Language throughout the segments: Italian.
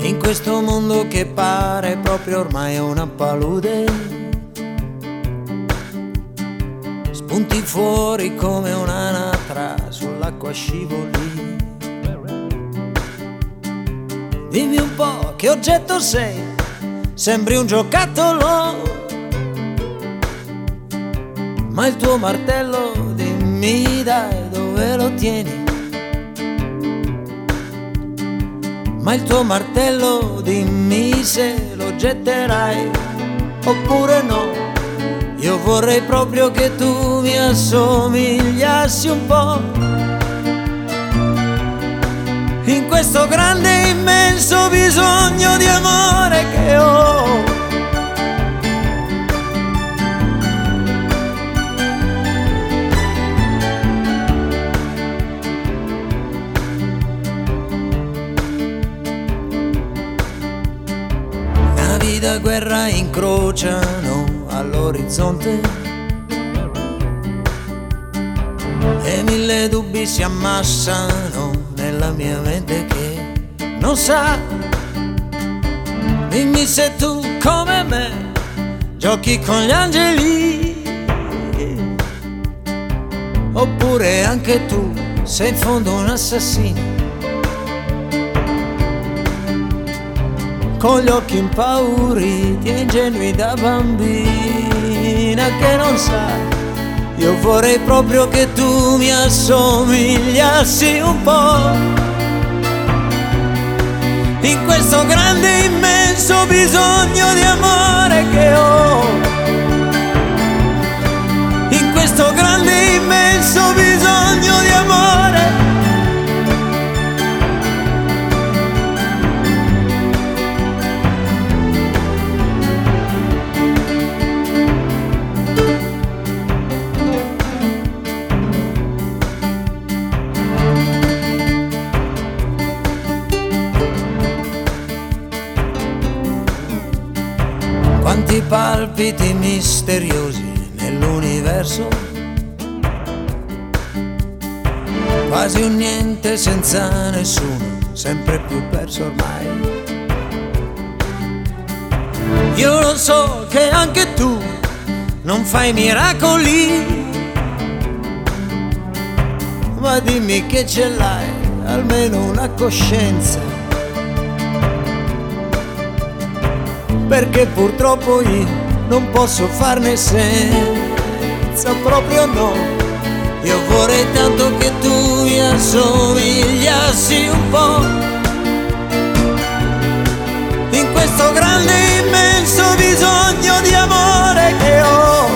in questo mondo che pare proprio ormai una palude. Spunti fuori come un'anatra, sull'acqua scivoli. Dimmi un po' che oggetto sei, sembri un giocattolo. Ma il tuo martello, dimmi dai dove lo tieni. Ma il tuo martello, dimmi se lo getterai oppure no. Io vorrei proprio che tu mi assomigliassi un po', in questo grande immenso bisogno di amore che ho. Navi da guerra incrociano all'orizzonte e mille dubbi si ammassano nella mia mente che non sa. Dimmi se tu come me giochi con gli angeli, oppure anche tu sei in fondo un assassino, con gli occhi impauriti e ingenui da bambina che non sa. Io vorrei proprio che tu mi assomigliassi un po', in questo grande immenso bisogno di amore che ho, in questo grande immenso bisogno di amore. Quanti palpiti misteriosi nell'universo, quasi un niente senza nessuno, sempre più perso ormai. Io lo so che anche tu non fai miracoli, ma dimmi che ce l'hai, almeno una coscienza. Perché purtroppo io non posso farne senza, proprio no. Io vorrei tanto che tu mi assomigliassi un po', in questo grande immenso bisogno di amore che ho,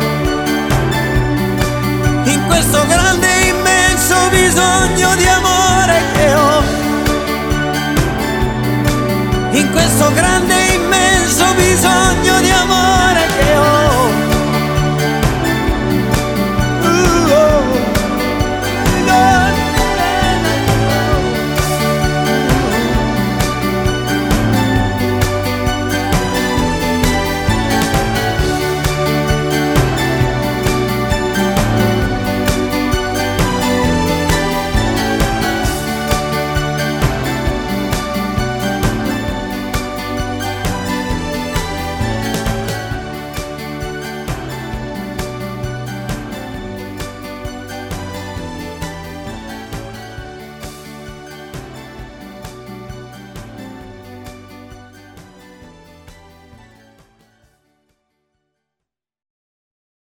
in questo grande immenso bisogno di amore che ho, in questo grande